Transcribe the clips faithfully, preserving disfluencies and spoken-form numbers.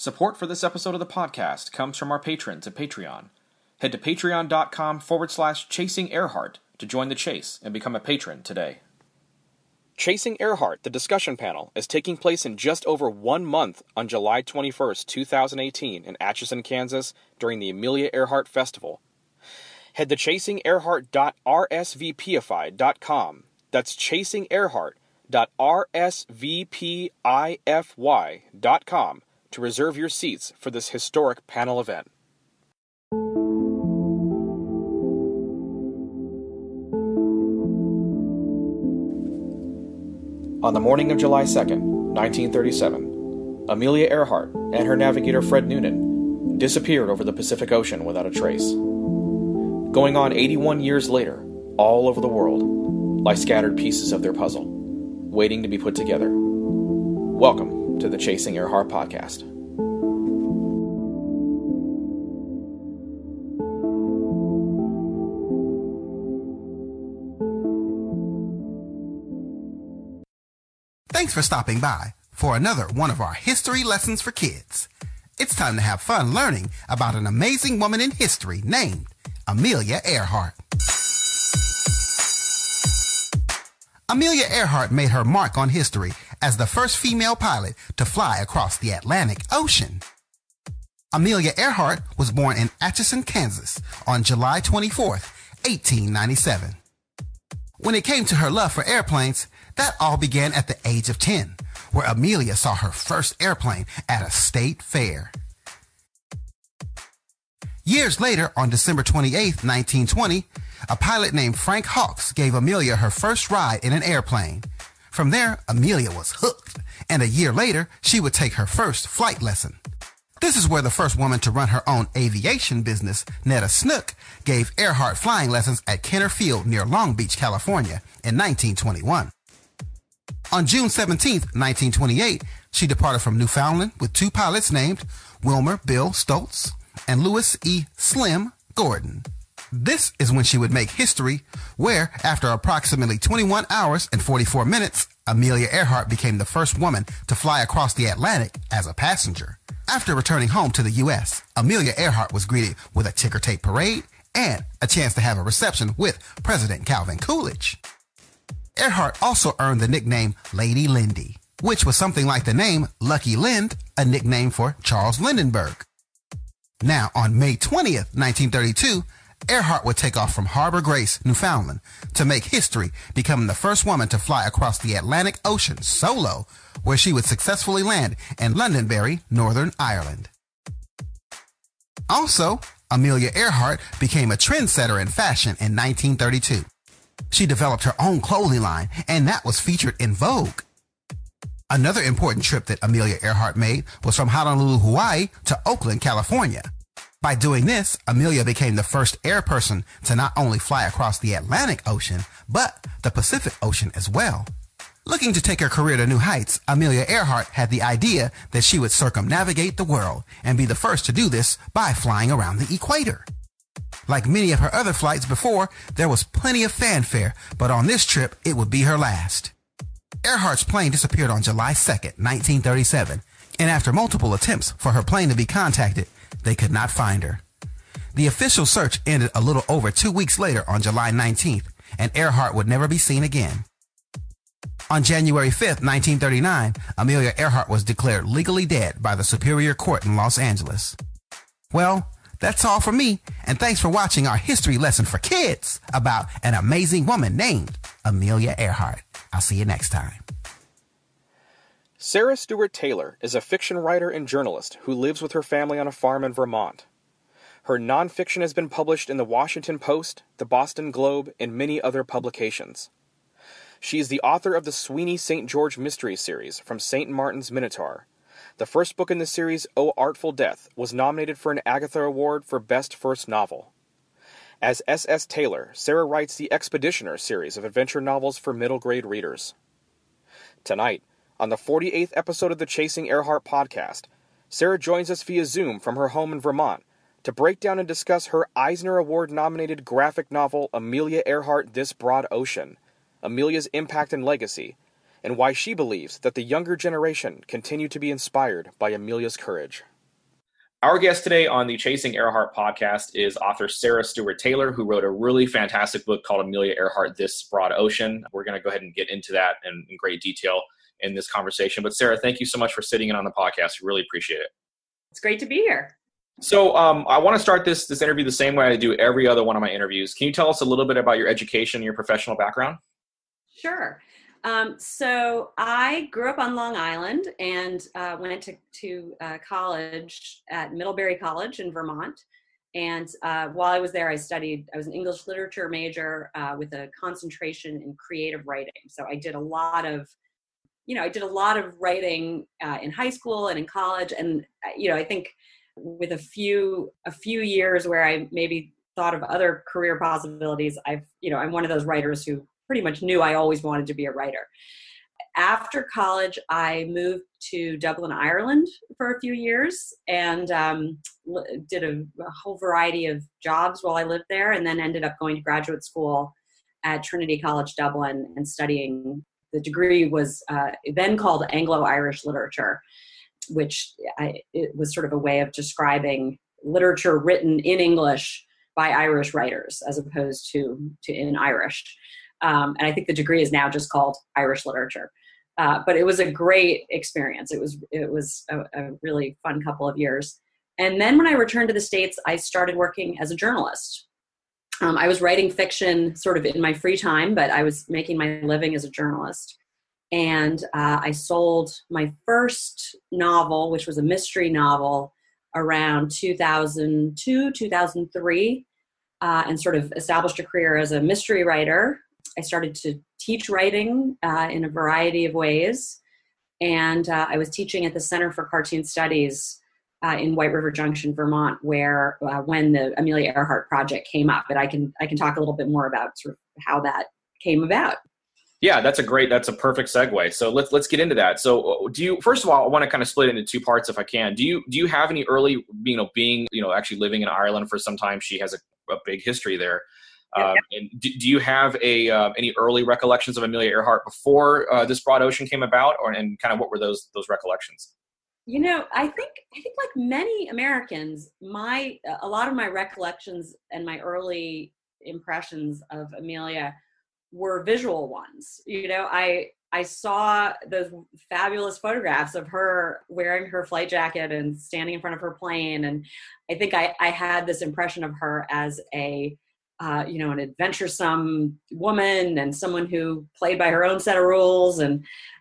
Support for this episode of the podcast comes from our patrons at Patreon. Head to patreon.com forward slash Chasing Earhart to join the chase and become a patron today. Chasing Earhart, the discussion panel, is taking place in just over one month on July twenty-first, twenty eighteen in Atchison, Kansas during the Amelia Earhart Festival. Head to chasing earhart dot r s v p ify dot com. That's chasing earhart dot r s v p ify dot com to reserve your seats for this historic panel event. On the morning of July second, nineteen thirty-seven, Amelia Earhart and her navigator Fred Noonan disappeared over the Pacific Ocean without a trace. Going on eighty-one years later, all over the world, lie scattered pieces of their puzzle, waiting to be put together. Welcome to the Chasing Earhart podcast. Thanks for stopping by for another one of our history lessons for kids. It's time to have fun learning about an amazing woman in history named Amelia Earhart. Amelia Earhart made her mark on history as the first female pilot to fly across the Atlantic Ocean. Amelia Earhart was born in Atchison, Kansas on July twenty-fourth, eighteen ninety-seven. When it came to her love for airplanes, that all began at the age of ten, where Amelia saw her first airplane at a state fair. Years later, on December twenty-eighth, nineteen twenty, a pilot named Frank Hawks gave Amelia her first ride in an airplane. From there, Amelia was hooked, and a year later, she would take her first flight lesson. This is where the first woman to run her own aviation business, Netta Snook, gave Earhart flying lessons at Kenner Field near Long Beach, California in nineteen twenty-one. On June seventeenth, nineteen twenty-eight, she departed from Newfoundland with two pilots named Wilmer Bill Stoltz and Louis E. Slim Gordon. This is when she would make history, where, after approximately twenty-one hours and forty-four minutes, Amelia Earhart became the first woman to fly across the Atlantic as a passenger. After returning home to the U S, Amelia Earhart was greeted with a ticker tape parade and a chance to have a reception with President Calvin Coolidge. Earhart also earned the nickname Lady Lindy, which was something like the name Lucky Lind, a nickname for Charles Lindbergh. Now, on May twentieth, nineteen thirty-two, Earhart would take off from Harbor Grace, Newfoundland, to make history, becoming the first woman to fly across the Atlantic Ocean solo, where she would successfully land in Londonderry, Northern Ireland. Also, Amelia Earhart became a trendsetter in fashion in nineteen thirty-two. She developed her own clothing line, and that was featured in Vogue. Another important trip that Amelia Earhart made was from Honolulu, Hawaii to Oakland, California. By doing this, Amelia became the first air person to not only fly across the Atlantic Ocean, but the Pacific Ocean as well. Looking to take her career to new heights, Amelia Earhart had the idea that she would circumnavigate the world and be the first to do this by flying around the equator. Like many of her other flights before, there was plenty of fanfare, but on this trip, it would be her last. Earhart's plane disappeared on July second, nineteen thirty-seven, and after multiple attempts for her plane to be contacted, they could not find her. The official search ended a little over two weeks later on July nineteenth, and Earhart would never be seen again. On January fifth, nineteen thirty-nine, Amelia Earhart was declared legally dead by the Superior Court in Los Angeles. Well, that's all from me, and thanks for watching our history lesson for kids about an amazing woman named Amelia Earhart. I'll see you next time. Sarah Stewart Taylor is a fiction writer and journalist who lives with her family on a farm in Vermont. Her nonfiction has been published in the Washington Post, the Boston Globe, and many other publications. She is the author of the Sweeney Saint George Mystery Series from Saint Martin's Minotaur. The first book in the series, O Artful Death, was nominated for an Agatha Award for Best First Novel. As S S Taylor, Sarah writes the Expeditioner series of adventure novels for middle grade readers. Tonight, on the forty-eighth episode of the Chasing Earhart podcast, Sarah joins us via Zoom from her home in Vermont to break down and discuss her Eisner Award-nominated graphic novel Amelia Earhart, This Broad Ocean, Amelia's impact and legacy, and why she believes that the younger generation continue to be inspired by Amelia's courage. Our guest today on the Chasing Earhart podcast is author Sarah Stewart Taylor, who wrote a really fantastic book called Amelia Earhart, This Broad Ocean. We're going to go ahead and get into that in, in great detail in this conversation. But Sarah, thank you so much for sitting in on the podcast. We really appreciate it. It's great to be here. So um, I want to start this, this interview the same way I do every other one of my interviews. Can you tell us a little bit about your education and your professional background? Sure. Um, so I grew up on Long Island and uh, went to, to uh, college at Middlebury College in Vermont. And uh, while I was there, I studied, I was an English literature major uh, with a concentration in creative writing. So I did a lot of, you know, I did a lot of writing uh, in high school and in college. And, you know, I think with a few, a few years where I maybe thought of other career possibilities, I've, you know, I'm one of those writers who pretty much knew I always wanted to be a writer. After college, I moved to Dublin, Ireland for a few years and um, did a, a whole variety of jobs while I lived there, and then ended up going to graduate school at Trinity College Dublin and studying. The degree was uh, then called Anglo-Irish Literature, which I, it was sort of a way of describing literature written in English by Irish writers as opposed to, to in Irish. Um, and I think the degree is now just called Irish Literature. Uh, but it was a great experience. It was it was a, a really fun couple of years. And then when I returned to the States, I started working as a journalist. Um, I was writing fiction sort of in my free time, but I was making my living as a journalist. And uh, I sold my first novel, which was a mystery novel, around two thousand two, two thousand three, uh, and sort of established a career as a mystery writer. I started to teach writing uh, in a variety of ways. And uh, I was teaching at the Center for Cartoon Studies uh, in White River Junction, Vermont, where uh, when the Amelia Earhart project came up, and I can I can talk a little bit more about sort of how that came about. Yeah, that's a great, that's a perfect segue. So let's let's get into that. So do you, first of all, I want to kind of split it into two parts if I can. Do you do you have any early, you know, being, you know, actually living in Ireland for some time? She has a, a big history there. Um, and do, do you have a uh, any early recollections of Amelia Earhart before uh, This Broad Ocean came about, or and kind of what were those those recollections? You know, I think I think like many Americans, my a lot of my recollections and my early impressions of Amelia were visual ones. You know, I I saw those fabulous photographs of her wearing her flight jacket and standing in front of her plane, and I think I I had this impression of her as a Uh, you know, an adventuresome woman and someone who played by her own set of rules. And,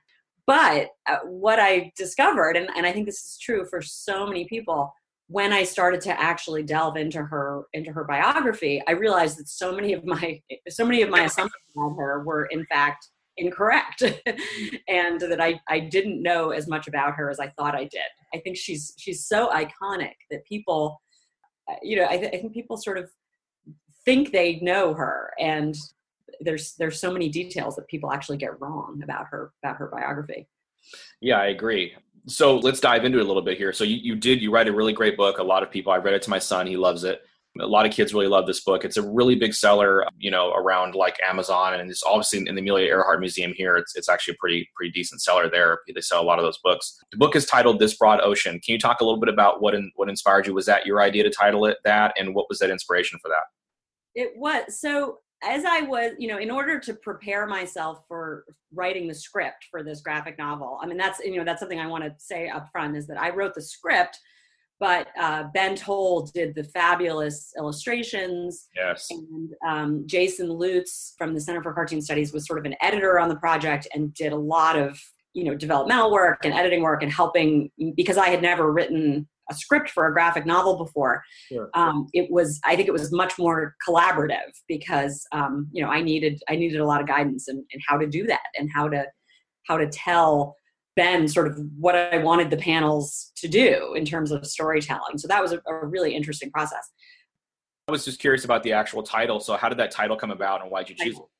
but uh, what I discovered, and, and I think this is true for so many people, when I started to actually delve into her, into her biography, I realized that so many of my, so many of my assumptions about her were in fact incorrect. And that I, I didn't know as much about her as I thought I did. I think she's, she's so iconic that people, uh, you know, I, th- I think people sort of think they know her, and there's there's so many details that people actually get wrong about her about her biography. Yeah, I agree. So let's dive into it a little bit here. So you, you did you write a really great book. A lot of people, I read it to my son, he loves it. A lot of kids really love this book. It's a really big seller, you know, around like Amazon, and it's obviously in the Amelia Earhart Museum here. It's it's actually a pretty pretty decent seller there. They sell a lot of those books. The book is titled This Broad Ocean. Can you talk a little bit about what in, what inspired you? Was that your idea to title it that, and what was that inspiration for that? It was. So as I was, you know, in order to prepare myself for writing the script for this graphic novel, I mean, that's, you know, that's something I want to say up front, is that I wrote the script, but uh, Ben Toll did the fabulous illustrations. Yes. And um, Jason Lutz from the Center for Cartoon Studies was sort of an editor on the project and did a lot of, you know, developmental work and editing work and helping, because I had never written a script for a graphic novel before. Sure. Um, it was, I think it was much more collaborative because, um, you know, I needed, I needed a lot of guidance in, in how to do that and how to, how to tell Ben sort of what I wanted the panels to do in terms of storytelling. So that was a, a really interesting process. I was just curious about the actual title. So how did that title come about, and why did you choose it?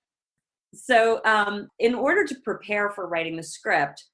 So um, in order to prepare for writing the script,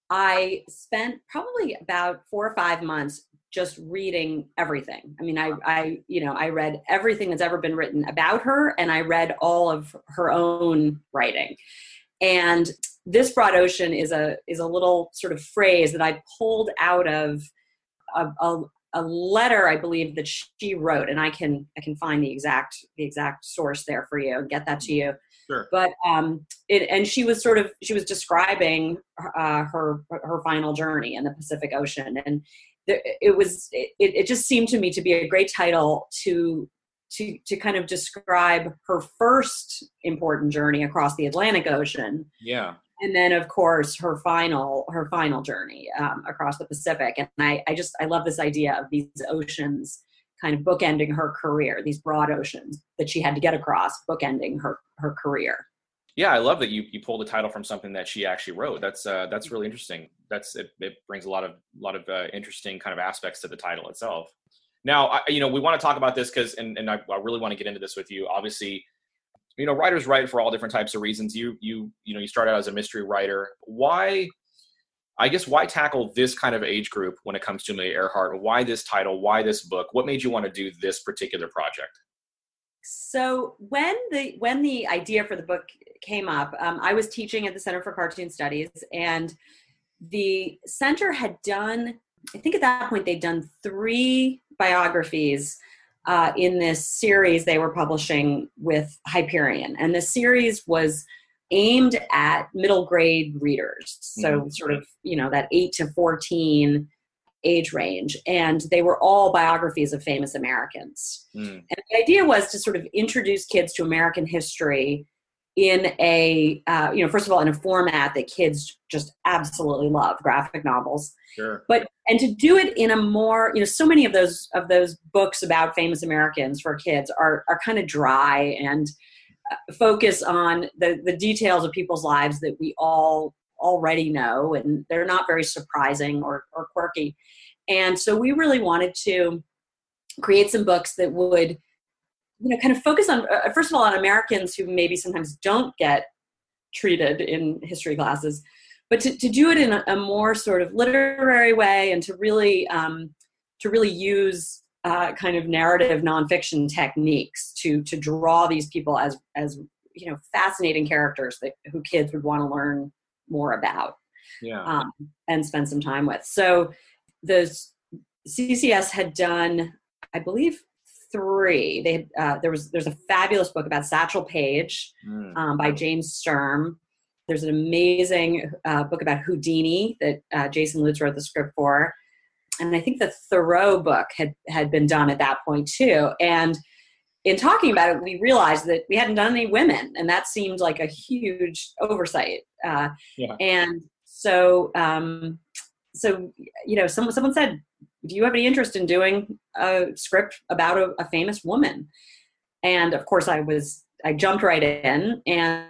I spent probably about four or five months just reading everything. I mean, I, I, you know, I read everything that's ever been written about her, and I read all of her own writing. And This Broad Ocean is a is a little sort of phrase that I pulled out of a, a, a letter, I believe, that she wrote, and I can I can find the exact the exact source there for you and get that to you. Sure. But um, it and she was sort of she was describing uh, her her final journey in the Pacific Ocean, and there, it was it, it just seemed to me to be a great title to to to kind of describe her first important journey across the Atlantic Ocean. Yeah. And then, of course, her final her final journey um, across the Pacific. And I, I just I love this idea of these oceans kind of bookending her career, these broad oceans that she had to get across, bookending her her career. Yeah, I love that you you pulled the title from something that she actually wrote. That's uh, that's really interesting. That's it, it brings a lot of lot of uh, interesting kind of aspects to the title itself. Now, I, you know, we want to talk about this because, and, and I, I really want to get into this with you. Obviously, you know, writers write for all different types of reasons. You, you, you know, you start out as a mystery writer. Why, I guess, why tackle this kind of age group when it comes to Amelia Earhart? Why this title? Why this book? What made you want to do this particular project? So when the when the idea for the book came up, um, I was teaching at the Center for Cartoon Studies, and the center had done, I think at that point, they'd done three biographies uh, in this series they were publishing with Hyperion. And the series was aimed at middle grade readers. So mm-hmm. sort of, you know, that eight to fourteen age range. And they were all biographies of famous Americans. Mm. And the idea was to sort of introduce kids to American history in a, uh, you know, first of all, in a format that kids just absolutely love, graphic novels. Sure. But, and to do it in a more, you know, so many of those, of those books about famous Americans for kids are, are kind of dry and uh, focus on the, the details of people's lives that we all already know, and they're not very surprising or, or quirky. And so we really wanted to create some books that would, you know, kind of focus on, uh, first of all, on Americans who maybe sometimes don't get treated in history classes, but to, to do it in a, a more sort of literary way, and to really um, to really use uh, kind of narrative nonfiction techniques to to draw these people as as you know fascinating characters that who kids would want to learn more about, yeah, um, and spend some time with. So the C C S had done, I believe, three. They had, uh, there was there's a fabulous book about Satchel Paige mm. um, by James Sturm. There's an amazing uh, book about Houdini that uh, Jason Lutz wrote the script for, and I think the Thoreau book had had been done at that point too. And in talking about it, we realized that we hadn't done any women, and that seemed like a huge oversight. Uh, yeah. And so, um, so you know, someone someone said, "Do you have any interest in doing a script about a, a famous woman?" And of course, I was I jumped right in, and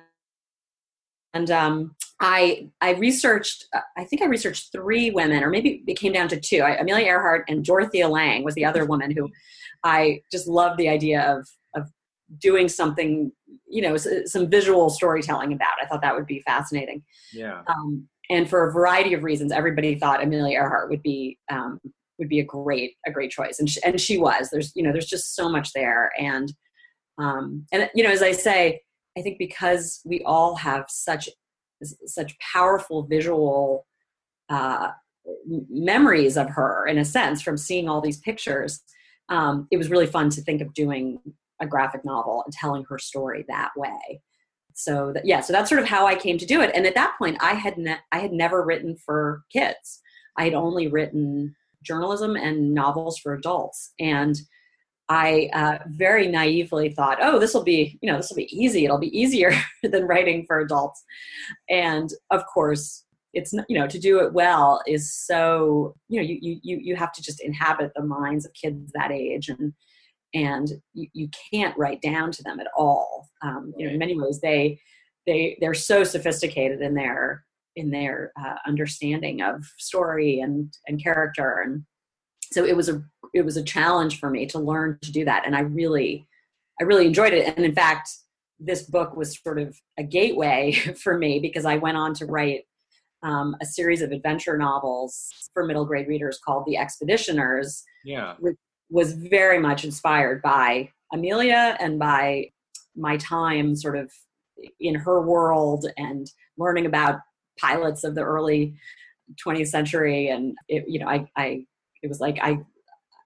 and um, I I researched. I think I researched three women, or maybe it came down to two. I, Amelia Earhart and Dorothea Lange was the other woman who I just loved the idea of of doing something, you know, some visual storytelling about. I thought that would be fascinating. Yeah. Um, and for a variety of reasons, everybody thought Amelia Earhart would be um, would be a great a great choice, and she, and she was. There's you know there's just so much there, and um, and you know as I say, I think because we all have such such powerful visual uh, memories of her, in a sense, from seeing all these pictures. Um, it was really fun to think of doing a graphic novel and telling her story that way. So that, yeah, so that's sort of how I came to do it. And at that point, I had ne- I had never written for kids. I had only written journalism and novels for adults. And I uh, very naively thought, oh, this will be, you know, this will be easy. It'll be easier than writing for adults. And of course, it's not, you know, to do it well is so, you know, you you you have to just inhabit the minds of kids that age, and and you, you can't write down to them at all. Um, you know, in many ways, they they they're so sophisticated in their in their uh, understanding of story and and character, and so it was a it was a challenge for me to learn to do that, and I really I really enjoyed it. And in fact, this book was sort of a gateway for me, because I went on to write um, a series of adventure novels for middle grade readers called The Expeditioners. Yeah. Which was very much inspired by Amelia and by my time sort of in her world and learning about pilots of the early twentieth century. And it, you know, I, I, it was like, I,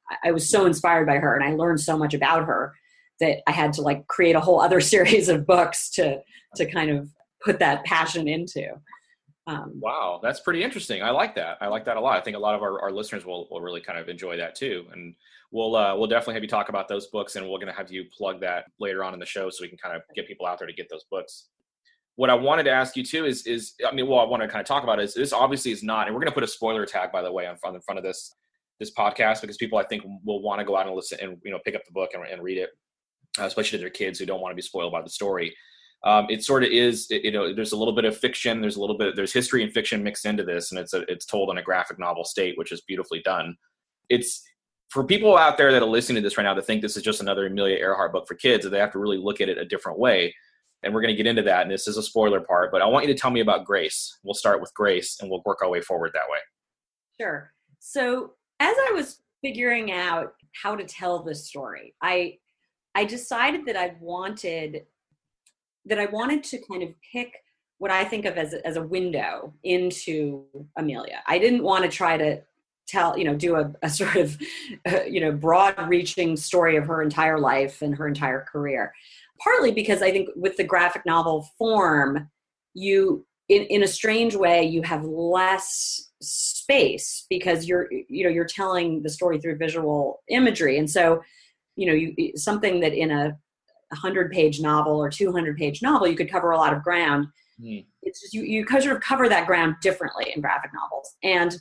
I was so inspired by her and I learned so much about her that I had to like create a whole other series of books to, to kind of put that passion into. Um, wow. That's pretty interesting. I like that. I like that a lot. I think a lot of our, our listeners will, will really kind of enjoy that too. And we'll, uh, we'll definitely have you talk about those books, and we're going to have you plug that later on in the show so we can kind of get people out there to get those books. What I wanted to ask you too is, is, I mean, well, I want to kind of talk about is this obviously is not, and we're going to put a spoiler tag, by the way, on front, in front of this, this podcast, because people I think will want to go out and listen and, you know, pick up the book and, and read it, uh, especially to their kids who don't want to be spoiled by the story. Um, it sort of is, you know, there's a little bit of fiction, there's a little bit, there's history and fiction mixed into this, and it's a, it's told in a graphic novel state, which is beautifully done. It's for people out there that are listening to this right now to think this is just another Amelia Earhart book for kids, that they have to really look at it a different way. And we're going to get into that, and this is a spoiler part, but I want you to tell me about Grace. We'll start with Grace, and we'll work our way forward that way. Sure. So as I was figuring out how to tell this story, I I decided that I wanted that I wanted to kind of pick what I think of as a, as a window into Amelia. I didn't want to try to tell, you know, do a, a sort of, uh, you know, broad-reaching story of her entire life and her entire career. Partly because I think with the graphic novel form, you, in, in a strange way, you have less space because you're, you know, you're telling the story through visual imagery. And so, you know, you, something that in a hundred page novel or two hundred page novel, you could cover a lot of ground. Mm. It's just, you, you sort of cover that ground differently in graphic novels. And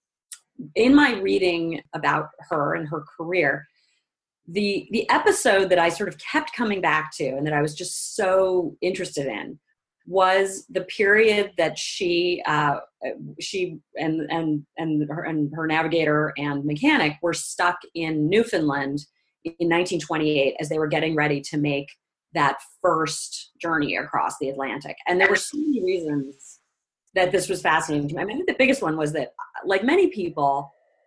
in my reading about her and her career, the, the episode that I sort of kept coming back to and that I was just so interested in was the period that she, uh, she and, and, and her, and her navigator and mechanic were stuck in Newfoundland in nineteen twenty-eight as they were getting ready to make that first journey across the Atlantic. And there were so many reasons that this was fascinating to me. I mean, I think the biggest one was that, like many people,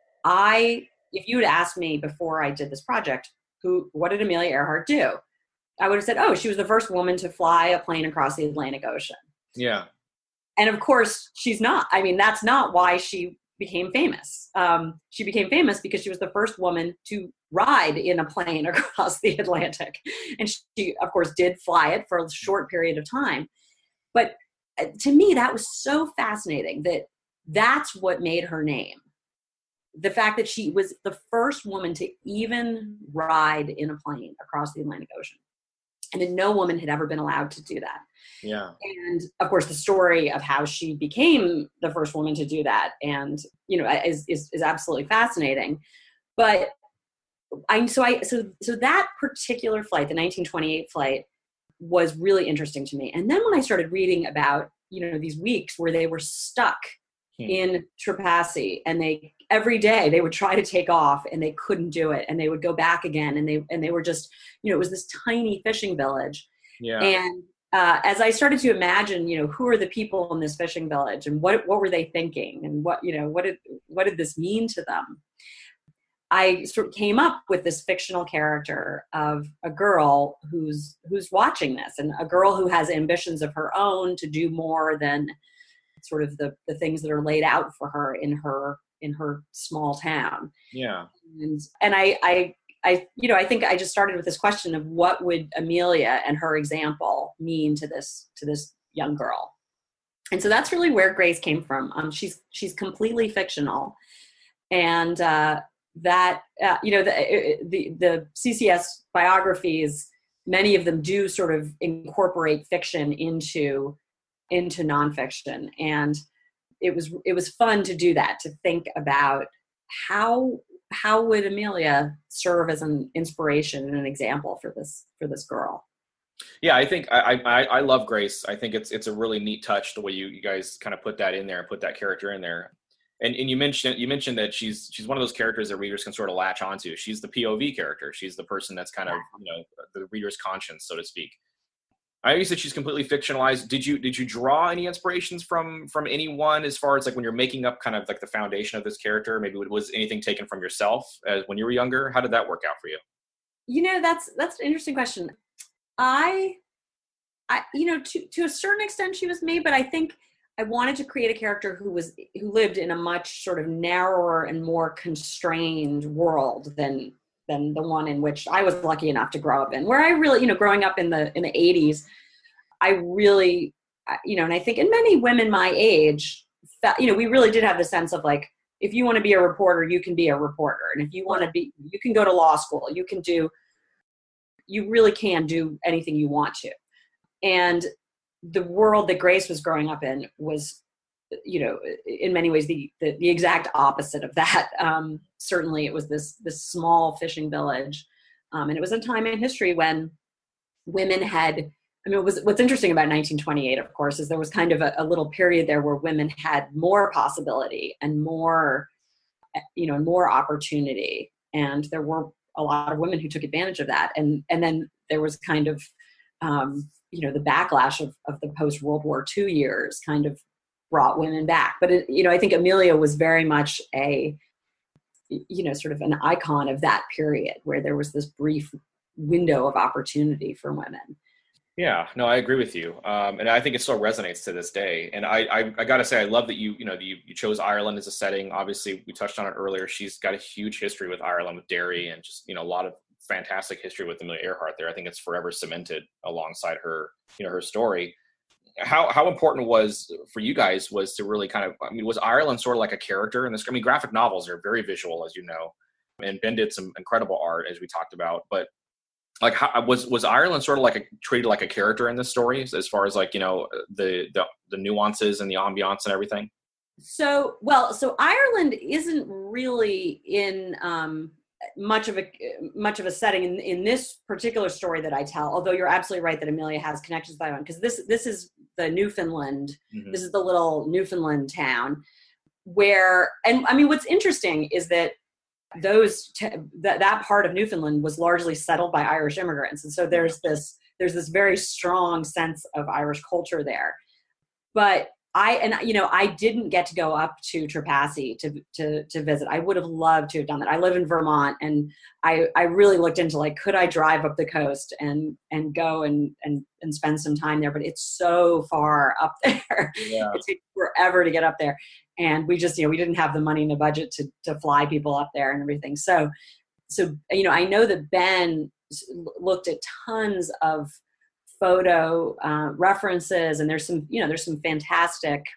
I, if you had asked me before I did this project, who, what did Amelia Earhart do? I would have said, oh, she was the first woman to fly a plane across the Atlantic Ocean. Yeah. And of course, she's not. I mean, that's not why she became famous. Um, she became famous because she was the first woman to ride in a plane across the Atlantic. And she, of course, did fly it for a short period of time. But to me, that was so fascinating that that's what made her name. The fact that she was the first woman to even ride in a plane across the Atlantic Ocean. And that no woman had ever been allowed to do that. Yeah. And of course, the story of how she became the first woman to do that, and you know, is is, is absolutely fascinating. But I so I so so that particular flight, the nineteen twenty-eight flight, was really interesting to me. And then when I started reading about, you know, these weeks where they were stuck hmm. in Trepassey, and they every day they would try to take off and they couldn't do it, and they would go back again, and they and they were just, you know, it was this tiny fishing village. Yeah. And uh, as I started to imagine, you know, who are the people in this fishing village, and what what were they thinking, and what, you know, what did what did this mean to them? I sort of came up with this fictional character of a girl who's who's watching this, and a girl who has ambitions of her own to do more than sort of the, the things that are laid out for her in her in her small town. Yeah. And and I I I you know I think I just started with this question of what would Amelia and her example mean to this to this young girl. And so that's really where Grace came from. Um, she's she's completely fictional, and uh, that uh, you know the, the the C C S biographies, many of them do sort of incorporate fiction into into nonfiction, and it was it was fun to do that, to think about how how would Amelia serve as an inspiration and an example for this for this girl. Yeah, I think I, I I love Grace. I think it's it's a really neat touch the way you, you guys kind of put that in there, put that character in there. And and you mentioned you mentioned that she's she's one of those characters that readers can sort of latch onto. She's the P O V character. She's the person that's kind of, you know, the reader's conscience, so to speak. I know you said she's completely fictionalized. Did you did you draw any inspirations from from anyone as far as like when you're making up kind of like the foundation of this character? Maybe was anything taken from yourself as when you were younger? How did that work out for you? You know, that's that's an interesting question. I, I you know, to to a certain extent she was me, but I think I wanted to create a character who was who lived in a much sort of narrower and more constrained world than than the one in which I was lucky enough to grow up in. Where I really, you know, growing up in the in the eighties, I really, you know, and I think in many women my age, you know, we really did have the sense of like, if you want to be a reporter, you can be a reporter, and if you want to be, you can go to law school. You can do, you really can do anything you want to, and the world that Grace was growing up in was, you know, in many ways the the, the exact opposite of that. Um, certainly, it was this this small fishing village, um, and it was a time in history when women had. I mean, it was, what's interesting about nineteen twenty-eight, of course, is there was kind of a, a little period there where women had more possibility and more, you know, more opportunity, and there were a lot of women who took advantage of that, and and then there was kind of um, you know, the backlash of, of the post-World War Two years kind of brought women back. But, it, you know, I think Amelia was very much a, you know, sort of an icon of that period where there was this brief window of opportunity for women. Yeah, no, I agree with you. Um, and I think it still resonates to this day. And I, I, I got to say, I love that you, you know, you, you chose Ireland as a setting. Obviously, we touched on it earlier. She's got a huge history with Ireland, with Derry, and just, you know, a lot of fantastic history with Amelia Earhart there. I think it's forever cemented alongside her, you know, her story. How how important was for you guys was to really kind of, I mean, was Ireland sort of like a character in this? I mean, graphic novels are very visual, as you know, and Ben did some incredible art, as we talked about. But like, how, was was Ireland sort of like a treated like a character in this story, as far as like, you know, the the, the nuances and the ambiance and everything? So well, so Ireland isn't really in um, much of a much of a setting in, in this particular story that I tell. Although you're absolutely right that Amelia has connections with Ireland, because this this is the Newfoundland. Mm-hmm. This is the little Newfoundland town where, and I mean, what's interesting is that those t- that that part of Newfoundland was largely settled by Irish immigrants, and so there's this there's this very strong sense of Irish culture there. But I, and you know, I didn't get to go up to Trepassey to, to, to visit. I would have loved to have done that. I live in Vermont, and I, I really looked into like, could I drive up the coast and, and go and, and, and spend some time there? But it's so far up there. Yeah. It takes forever to get up there. And we just, you know, we didn't have the money in the budget to, to fly people up there and everything. So, so, you know, I know that Ben looked at tons of photo uh, references, and there's some, you know, there's some fantastic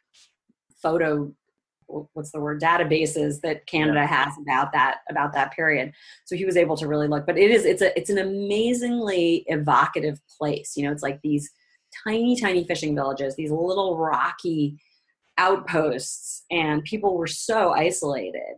photo, what's the word, databases that Canada has about that, about that period. So he was able to really look, but it is, it's a, it's an amazingly evocative place. You know, it's like these tiny, tiny fishing villages, these little rocky outposts, and people were so isolated.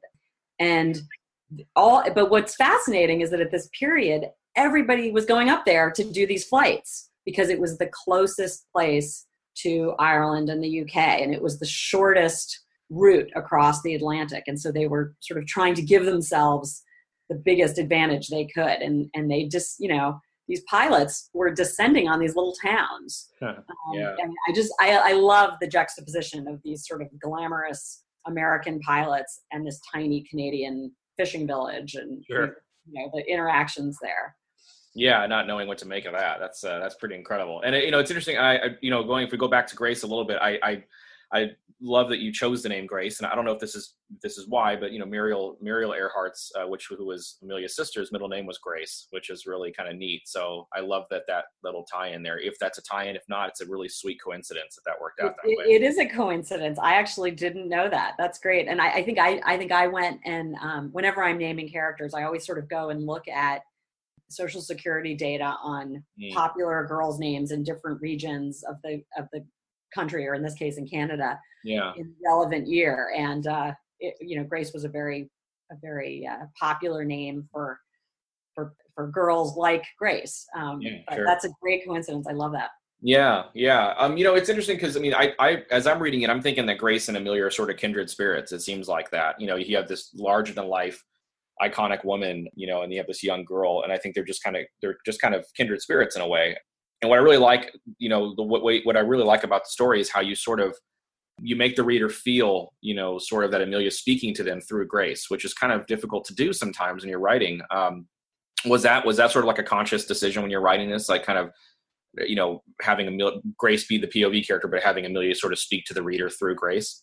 And all, but what's fascinating is that at this period, everybody was going up there to do these flights, because it was the closest place to Ireland and the U K, and it was the shortest route across the Atlantic. And so they were sort of trying to give themselves the biggest advantage they could. And, and they just, you know, these pilots were descending on these little towns. Huh. Um, yeah. And I just, I, I love the juxtaposition of these sort of glamorous American pilots and this tiny Canadian fishing village, and, sure. you know, the interactions there. Yeah, not knowing what to make of that. That's uh, that's pretty incredible. And, you know, it's interesting. I, I, you know, going, if we go back to Grace a little bit, I, I, I love that you chose the name Grace. And I don't know if this is, this is why, but, you know, Muriel, Muriel Earhart's, uh, which who was Amelia's sister's middle name, was Grace, which is really kind of neat. So I love that, that little tie in there. If that's a tie in, if not, it's a really sweet coincidence that that worked out that it, way. It is a coincidence. I actually didn't know that. That's great. And I, I think I, I think I went and um, whenever I'm naming characters, I always sort of go and look at Social Security data on mm. popular girls' names in different regions of the of the country, or in this case in Canada, yeah, in relevant year. And uh, it, you know, Grace was a very a very uh, popular name for for for girls like Grace. Um, yeah, but sure. That's a great coincidence. I love that. Yeah, yeah. Um, you know, it's interesting because I mean, I, I, as I'm reading it, I'm thinking that Grace and Amelia are sort of kindred spirits. It seems like that. You know, you have this larger than life, iconic woman, you know, and you have this young girl, and I think they're just kind of they're just kind of kindred spirits in a way. And what I really like, you know, the what what I really like about the story is how you sort of you make the reader feel, you know, sort of that Amelia's speaking to them through Grace, which is kind of difficult to do sometimes when you're writing. Um, was that was that sort of like a conscious decision when you're writing this, like kind of you know, having Amelia, Grace be the P O V character, but having Amelia sort of speak to the reader through Grace?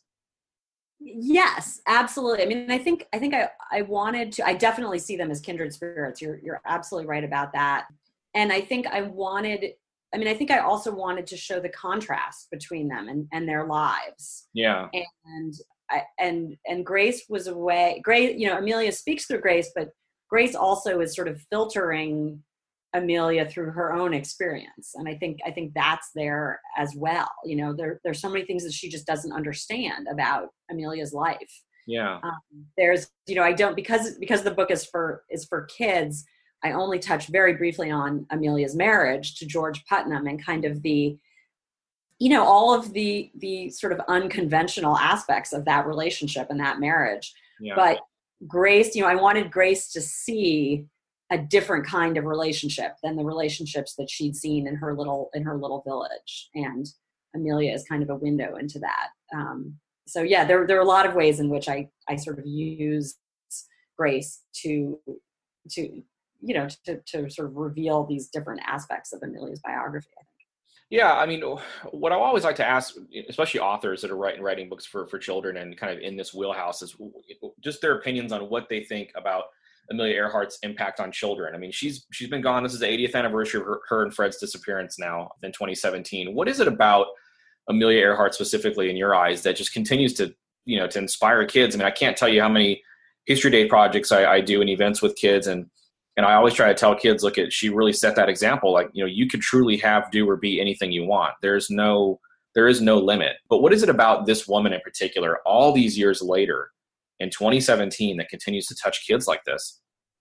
Yes, absolutely. I mean, I think I think I, I wanted to, I definitely see them as kindred spirits. You're you're absolutely right about that. And I think I wanted, I mean, I think I also wanted to show the contrast between them and, and their lives. Yeah. And I, and and Grace was a way, Grace, you know, Amelia speaks through Grace, but Grace also is sort of filtering Amelia through her own experience. And I think I think that's there as well. You know, there there's so many things that she just doesn't understand about Amelia's life. Yeah. Um, there's, you know, I don't, because because the book is for is for kids, I only touch very briefly on Amelia's marriage to George Putnam and kind of the, you know, all of the the sort of unconventional aspects of that relationship and that marriage. Yeah. But Grace, you know, I wanted Grace to see a different kind of relationship than the relationships that she'd seen in her little in her little village, and Amelia is kind of a window into that. Um, so yeah, there there are a lot of ways in which I I sort of use Grace to to you know to to sort of reveal these different aspects of Amelia's biography, I think. Yeah, I mean, what I always like to ask, especially authors that are writing writing books for for children and kind of in this wheelhouse, is just their opinions on what they think about Amelia Earhart's impact on children. I mean, she's she's been gone. This is the eightieth anniversary of her, her and Fred's disappearance now in twenty seventeen. What is it about Amelia Earhart specifically in your eyes that just continues to, you know, to inspire kids? I mean, I can't tell you how many History Day projects I, I do and events with kids, and and I always try to tell kids, look, at she really set that example. Like, you know, you could truly have, do, or be anything you want. There's no there is no limit. But what is it about this woman in particular, all these years later, in twenty seventeen, that continues to touch kids like this?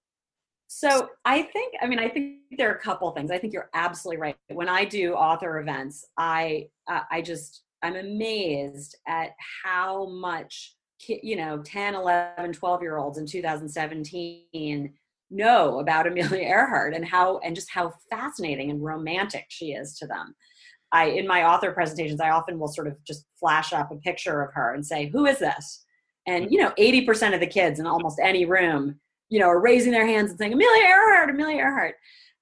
So I think, I mean, I think there are a couple things. I think you're absolutely right. When I do author events, I, uh, I just, I'm amazed at how much, ki- you know, ten, eleven, twelve year olds in two thousand seventeen know about Amelia Earhart, and how, and just how fascinating and romantic she is to them. I, in my author presentations, I often will sort of just flash up a picture of her and say, who is this? And, you know, eighty percent of the kids in almost any room, you know, are raising their hands and saying, Amelia Earhart, Amelia Earhart.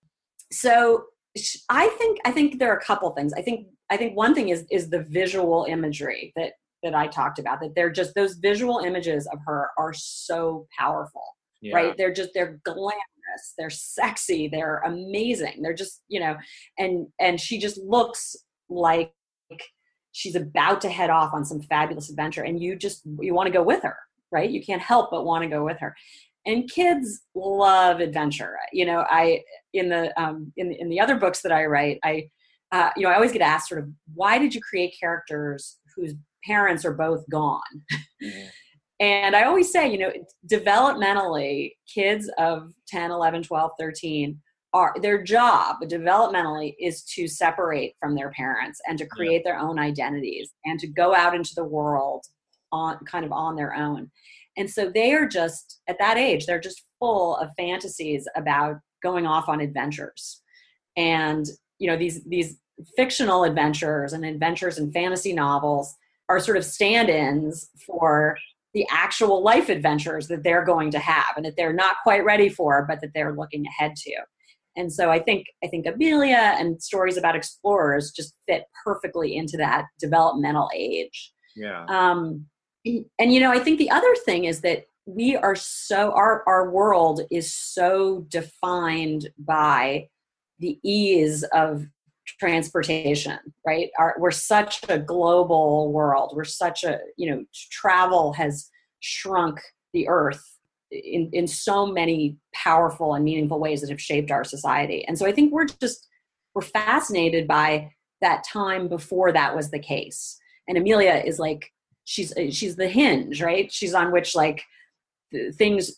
So I think, I think there are a couple things. I think, I think one thing is, is the visual imagery that, that I talked about, that they're just, those visual images of her are so powerful, yeah. Right? They're just, they're glamorous, they're sexy, they're amazing. They're just, you know, and, and she just looks like she's about to head off on some fabulous adventure, and you just, you want to go with her, right? You can't help but want to go with her. And kids love adventure. You know, I, in the, um, in, in the other books that I write, I, uh, you know, I always get asked sort of, why did you create characters whose parents are both gone? Mm-hmm. And I always say, you know, developmentally, kids of ten, eleven, twelve, thirteen, are, their job developmentally is to separate from their parents and to create yeah. their own identities and to go out into the world on kind of on their own. And so they are just, at that age, they're just full of fantasies about going off on adventures. And, you know, these, these fictional adventures and adventures in fantasy novels are sort of stand-ins for the actual life adventures that they're going to have and that they're not quite ready for, but that they're looking ahead to. And so I think, I think Amelia and stories about explorers just fit perfectly into that developmental age. Yeah. Um, and, you know, I think the other thing is that we are so, our, our world is so defined by the ease of transportation, right? Our, we're such a global world. We're such a, you know, travel has shrunk the earth in, in so many powerful and meaningful ways that have shaped our society. And so I think we're just, we're fascinated by that time before that was the case. And Amelia is like, she's, she's the hinge, right? She's on which like things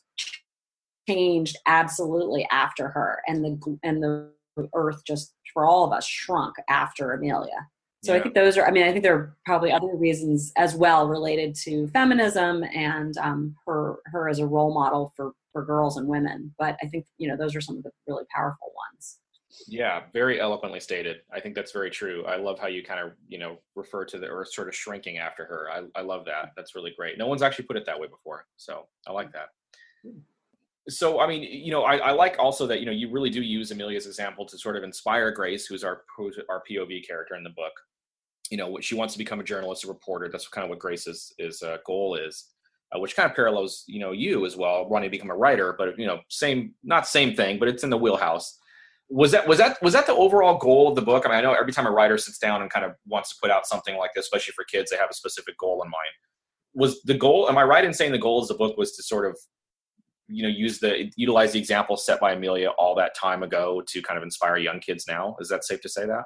changed absolutely after her, and the, and the earth just, for all of us, shrunk after Amelia. So yeah. I think those are, I mean, I think there are probably other reasons as well related to feminism and um, her her as a role model for, for girls and women. But I think, you know, those are some of the really powerful ones. Yeah, very eloquently stated. I think that's very true. I love how you kind of, you know, refer to the earth sort of shrinking after her. I, I love that. That's really great. No one's actually put it that way before. So I like that. So, I mean, you know, I, I like also that, you know, you really do use Amelia's example to sort of inspire Grace, who's our, who's our P O V character in the book. You know, she wants to become a journalist, a reporter. That's kind of what Grace's is, uh, goal is, uh, which kind of parallels, you know, you as well, wanting to become a writer, but, you know, same, not same thing, but it's in the wheelhouse. Was that, was that, was that the overall goal of the book? I mean, I know every time a writer sits down and kind of wants to put out something like this, especially for kids, they have a specific goal in mind. Was the goal, am I right in saying the goal of the book was to sort of, you know, use the, utilize the example set by Amelia all that time ago to kind of inspire young kids now? Is that safe to say that?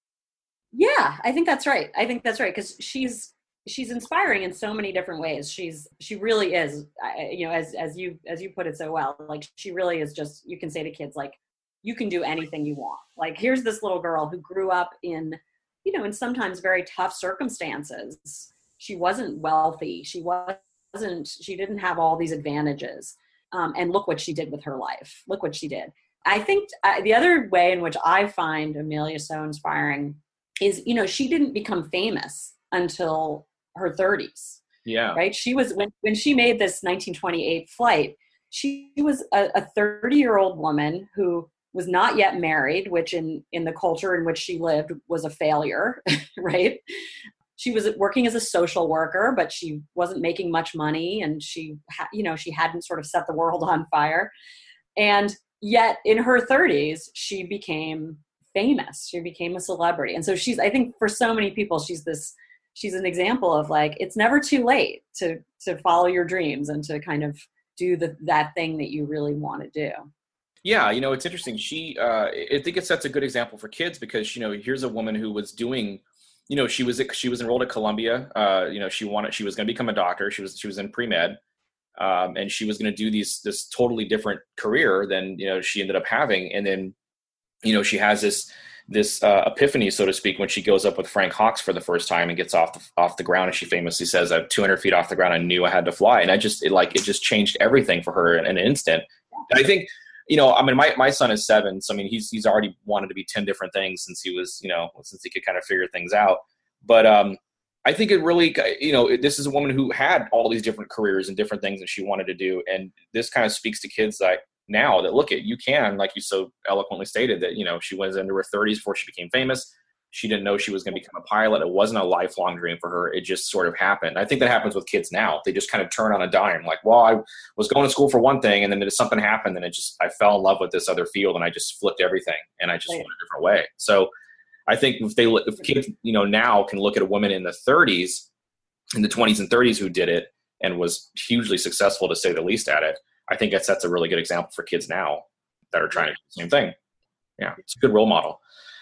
Yeah, I think that's right. I think that's right. Cause she's, she's inspiring in so many different ways. She's, she really is, you know, as, as you, as you put it so well, like she really is just, you can say to kids, like, you can do anything you want. Like, here's this little girl who grew up in, you know, in sometimes very tough circumstances. She wasn't wealthy. She wasn't, she didn't have all these advantages. Um, and look what she did with her life. Look what she did. I think uh, the other way in which I find Amelia so inspiring is, you know, she didn't become famous until her thirties. Yeah. Right. She was, when, when she made this nineteen twenty-eight flight, she was a thirty year old woman who was not yet married, which in, in the culture in which she lived was a failure. Right. She was working as a social worker, but she wasn't making much money, and she, ha- you know, she hadn't sort of set the world on fire. And yet in her thirties, she became famous. She became a celebrity. And so she's, I think for so many people, she's this, she's an example of like, it's never too late to, to follow your dreams and to kind of do the, that thing that you really want to do. Yeah. You know, it's interesting. She, uh, I think it sets a good example for kids because, you know, here's a woman who was doing, you know, she was, she was enrolled at Columbia. Uh, you know, she wanted, she was going to become a doctor. She was, she was in pre-med. Um, and she was going to do these, this totally different career than, you know, she ended up having. And then, you know, she has this, this uh, epiphany, so to speak, when she goes up with Frank Hawks for the first time and gets off the, off the ground. And she famously says, I'm two hundred feet off the ground. I knew I had to fly. And I just, it like, it just changed everything for her in, in an instant. And I think, you know, I mean, my, my son is seven. So, I mean, he's, he's already wanted to be ten different things since he was, you know, since he could kind of figure things out. But, um, I think it really, you know, this is a woman who had all these different careers and different things that she wanted to do. And this kind of speaks to kids like now that look at, you can, like you so eloquently stated that, you know, she was into her thirties before she became famous. She didn't know she was going to become a pilot. It wasn't a lifelong dream for her. It just sort of happened. I think that happens with kids now. They just kind of turn on a dime. Like, well, I was going to school for one thing and then something happened and it just, I fell in love with this other field and I just flipped everything and I just right. went a different way. So I think if they, if kids, you know, now can look at a woman in the thirties, in the twenties and thirties who did it and was hugely successful, to say the least, at it, I think that sets a really good example for kids now that are trying to do the same thing. Yeah, it's a good role model.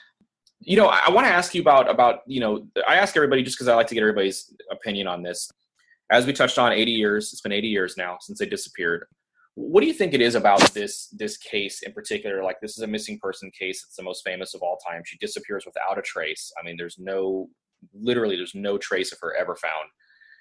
You know, I, I want to ask you about, about, you know, I ask everybody just because I like to get everybody's opinion on this. As we touched on, eighty years, it's been eighty years now since they disappeared. What do you think it is about this this case in particular? Like, this is a missing person case. It's the most famous of all time. She disappears without a trace. I mean, there's no, literally, there's no trace of her ever found.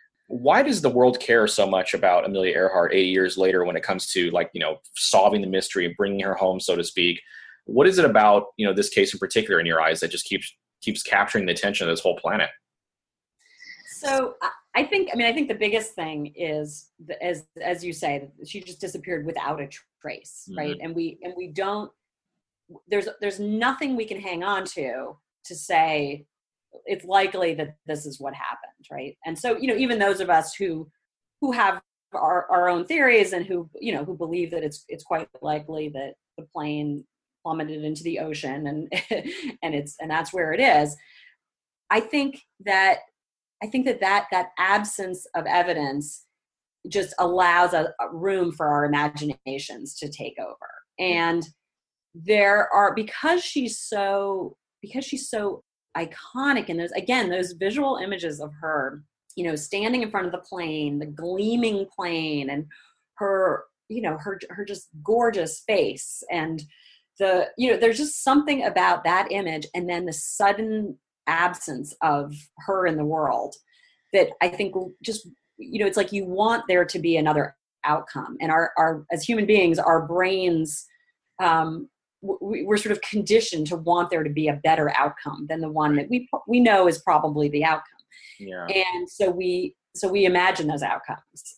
Why does the world care so much about Amelia Earhart eighty years later when it comes to, like, you know, solving the mystery and bringing her home, so to speak? What is it about, you know, this case in particular in your eyes that just keeps keeps capturing the attention of this whole planet? So I think, I mean, I think the biggest thing is, as as you say, she just disappeared without a trace, mm-hmm. right? And we and we don't. There's there's nothing we can hang on to to say it's likely that this is what happened, right? And so, you know, even those of us who who have our, our own theories and who, you know, who believe that it's it's quite likely that the plane plummeted into the ocean and and it's and that's where it is. I think that I think that that, that absence of evidence just allows a, a room for our imaginations to take over. And there are, because she's so, because she's so iconic, and there's, again, those visual images of her, you know, standing in front of the plane, the gleaming plane, and her, you know, her, her just gorgeous face. And the, you know, there's just something about that image. And then the sudden absence of her in the world that I think just, you know, it's like you want there to be another outcome. And our, our as human beings, our brains, um, we, we're sort of conditioned to want there to be a better outcome than the one that we we know is probably the outcome. Yeah. And so we so we imagine those outcomes.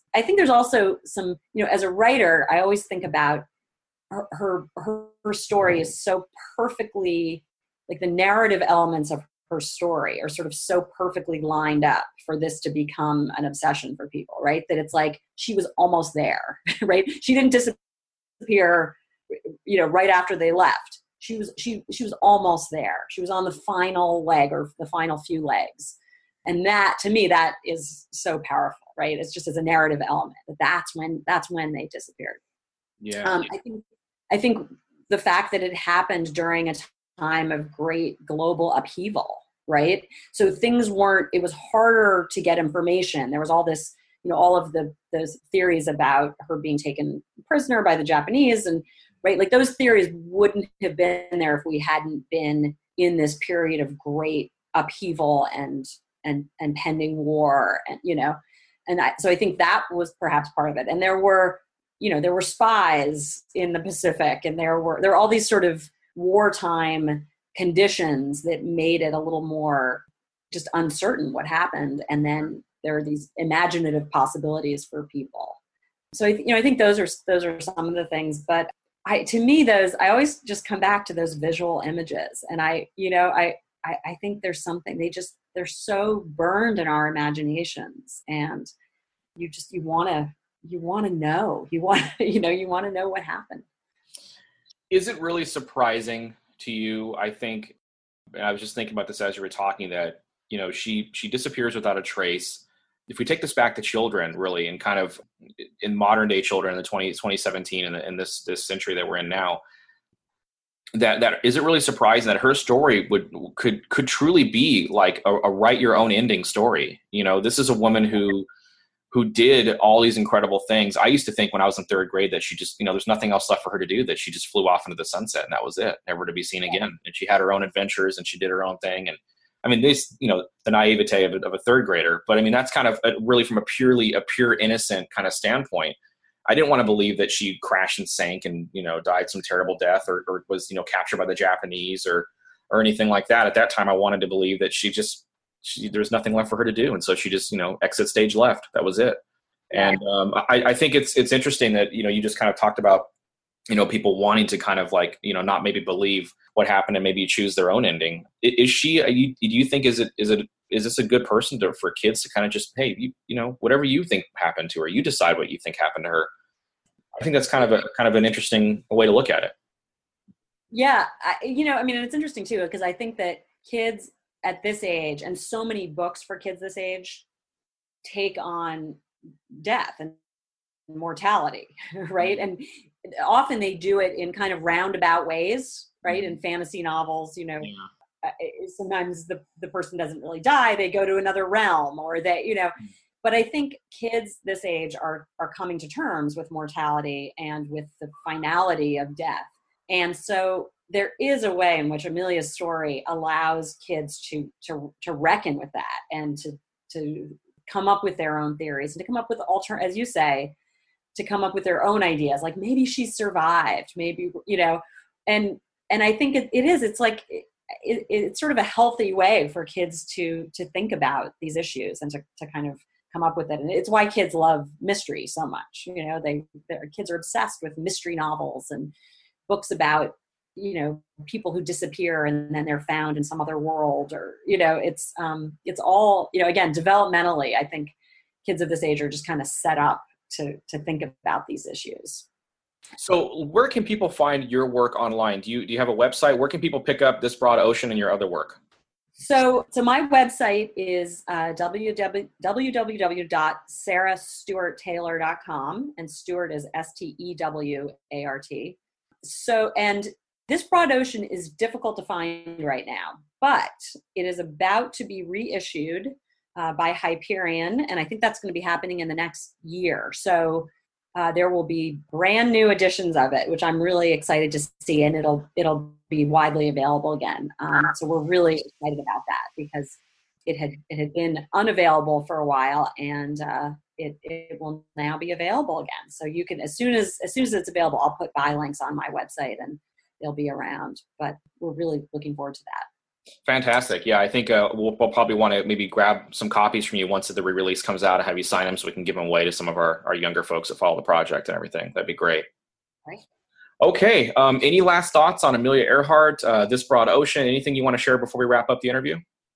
I think there's also some, you know, as a writer, I always think about her, her, her, her story is so perfectly, like the narrative elements of her story are sort of so perfectly lined up for this to become an obsession for people, right? That it's like, she was almost there, right? She didn't disappear, you know, right after they left. She was, she, she was almost there. She was on the final leg or the final few legs. And that, to me, that is so powerful, right? It's just as a narrative element. That's when, that's when they disappeared. Yeah. Um, I think, I think the fact that it happened during a time of great global upheaval, right? So things weren't, it was harder to get information. There was all this, you know, all of the, those theories about her being taken prisoner by the Japanese and, right? Like those theories wouldn't have been there if we hadn't been in this period of great upheaval and, and, and pending war, and, you know, and I, so I think that was perhaps part of it. And there were, you know, there were spies in the Pacific, and there were, there were all these sort of wartime conditions that made it a little more just uncertain what happened. And then there are these imaginative possibilities for people. So I, th- you know, I think those are, those are some of the things, but I, to me, those, I always just come back to those visual images. And I, you know, I, I, I think there's something, they just, they're so burned in our imaginations, and you just, you want to, you want to know, you want, you know, you want to know what happened. Is it really surprising to you? I think, and I was just thinking about this as you were talking, that, you know, she, she disappears without a trace. If we take this back to children, really, and kind of in modern day children in the twenty, twenty seventeen and in, in this, this century that we're in now, that, that is it really surprising that her story would, could, could truly be like a, a write your own ending story. You know, this is a woman who, who did all these incredible things. I used to think when I was in third grade that she just, you know, there's nothing else left for her to do, that she just flew off into the sunset and that was it, never to be seen again. And she had her own adventures and she did her own thing. And I mean, this, you know, the naivete of a, of a third grader, but I mean, that's kind of a, really from a purely, a pure innocent kind of standpoint. I didn't want to believe that she crashed and sank and, you know, died some terrible death, or, or was, you know, captured by the Japanese or, or anything like that. At that time, I wanted to believe that she just, she, there's nothing left for her to do. And so she just, you know, exit stage left. That was it. And um, I, I think it's, it's interesting that, you know, you just kind of talked about, you know, people wanting to kind of like, you know, not maybe believe what happened and maybe choose their own ending. Is she, are you, do you think, is it, is it, is this a good person to, for kids to kind of just, hey, you, you know, whatever you think happened to her, you decide what you think happened to her. I think that's kind of a, kind of an interesting way to look at it. Yeah. I, you know, I mean, it's interesting too, because I think that kids at this age, and so many books for kids this age, take on death and mortality, right? And often they do it in kind of roundabout ways, right? In fantasy novels, you know, yeah. uh, sometimes the, the person doesn't really die, they go to another realm, or they, you know, but I think kids this age are, are coming to terms with mortality and with the finality of death. And so there is a way in which Amelia's story allows kids to, to, to reckon with that, and to, to come up with their own theories, and to come up with alter, as you say, to come up with their own ideas. Like maybe she survived, maybe, you know, and, and I think it, it is, it's like, it, it, it's sort of a healthy way for kids to, to think about these issues and to, to kind of come up with it. And it's why kids love mystery so much. You know, they, their kids are obsessed with mystery novels and books about, you know, people who disappear and then they're found in some other world, or, you know, it's, um, it's all, you know, again, developmentally, I think kids of this age are just kind of set up to, to think about these issues. So where can people find your work online? Do you, do you have a website? Where can people pick up This Broad Ocean and your other work? So, so my website is uh, w w w dot sarah stewart taylor dot com, and Stewart is S T E W A R T. So, and This Broad Ocean is difficult to find right now, but it is about to be reissued uh, by Hyperion, and I think that's going to be happening in the next year. So uh, there will be brand new editions of it, which I'm really excited to see, and it'll it'll be widely available again. Um, so we're really excited about that, because it had it had been unavailable for a while, and uh, it it will now be available again. So you can, as soon as as soon as it's available, I'll put buy links on my website and they'll be around. But we're really looking forward to that. Fantastic. Yeah, I think uh, we'll, we'll probably want to maybe grab some copies from you once the re-release comes out and have you sign them so we can give them away to some of our, our younger folks that follow the project and everything. That'd be great. Right. Okay. Um, any last thoughts on Amelia Earhart, uh, This Broad Ocean? Anything you want to share before we wrap up the interview?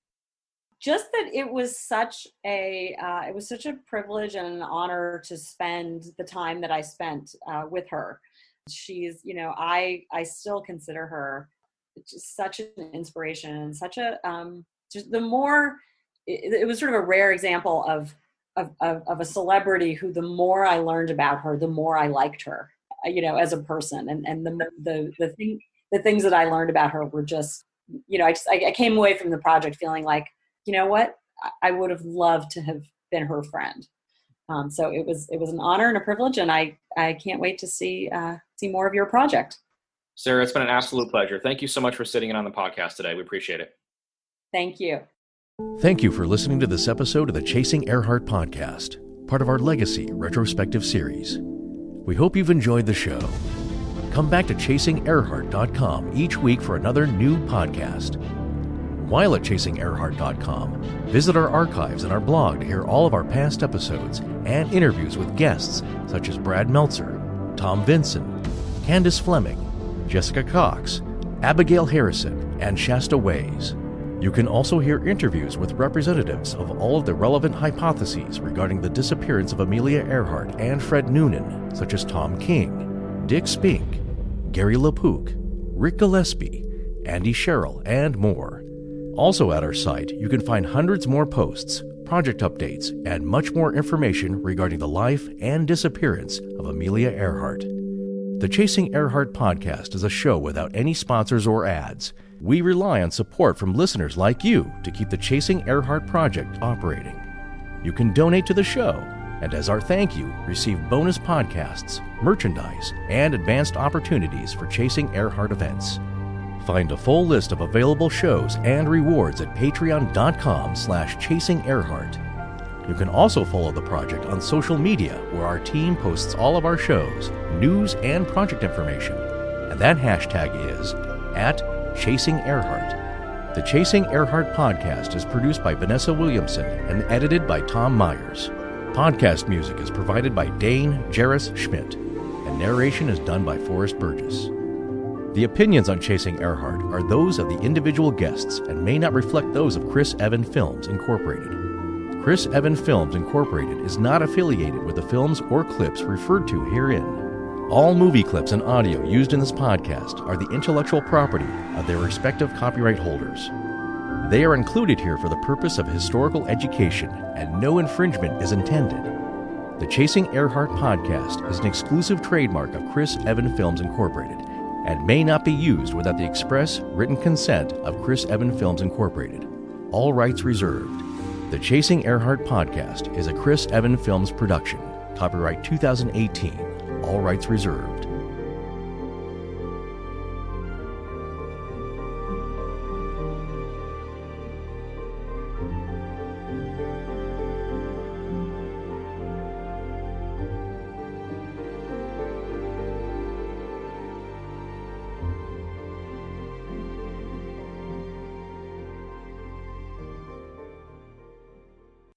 Just that it was such a uh, it was such a privilege and an honor to spend the time that I spent uh, with her. She's, you know, I I still consider her just such an inspiration and such a um, just the more it, it was sort of a rare example of, of of of a celebrity who the more I learned about her, the more I liked her, you know, as a person, and and the the the thing the things that I learned about her were just, you know, I just I, I came away from the project feeling like, you know what, I would have loved to have been her friend. Um, so it was it was an honor and a privilege, and I, I can't wait to see uh, see more of your project. Sarah, it's been an absolute pleasure. Thank you so much for sitting in on the podcast today. We appreciate it. Thank you. Thank you for listening to this episode of the Chasing Earhart podcast, part of our Legacy retrospective series. We hope you've enjoyed the show. Come back to chasing earhart dot com each week for another new podcast. While at chasing earhart dot com, visit our archives and our blog to hear all of our past episodes and interviews with guests such as Brad Meltzer, Tom Vinson, Candace Fleming, Jessica Cox, Abigail Harrison, and Shasta Ways. You can also hear interviews with representatives of all of the relevant hypotheses regarding the disappearance of Amelia Earhart and Fred Noonan, such as Tom King, Dick Spink, Gary LaPook, Rick Gillespie, Andy Sherrill, and more. Also at our site, you can find hundreds more posts, project updates, and much more information regarding the life and disappearance of Amelia Earhart. The Chasing Earhart podcast is a show without any sponsors or ads. We rely on support from listeners like you to keep the Chasing Earhart project operating. You can donate to the show, and as our thank you, receive bonus podcasts, merchandise, and advanced opportunities for Chasing Earhart events. Find a full list of available shows and rewards at patreon.com slash chasing Earhart. You can also follow the project on social media, where our team posts all of our shows, news, and project information. And that hashtag is at Chasing Earhart. The Chasing Earhart podcast is produced by Vanessa Williamson and edited by Tom Myers. Podcast music is provided by Dane Jarris Schmidt, and narration is done by Forrest Burgess. The opinions on Chasing Earhart are those of the individual guests and may not reflect those of Chris Evan Films, Incorporated. Chris Evan Films, Incorporated is not affiliated with the films or clips referred to herein. All movie clips and audio used in this podcast are the intellectual property of their respective copyright holders. They are included here for the purpose of historical education, and no infringement is intended. The Chasing Earhart podcast is an exclusive trademark of Chris Evan Films, Incorporated, and may not be used without the express written consent of Chris Evan Films, Incorporated. All rights reserved. The Chasing Earhart podcast is a Chris Evan Films production. Copyright two thousand eighteen. All rights reserved.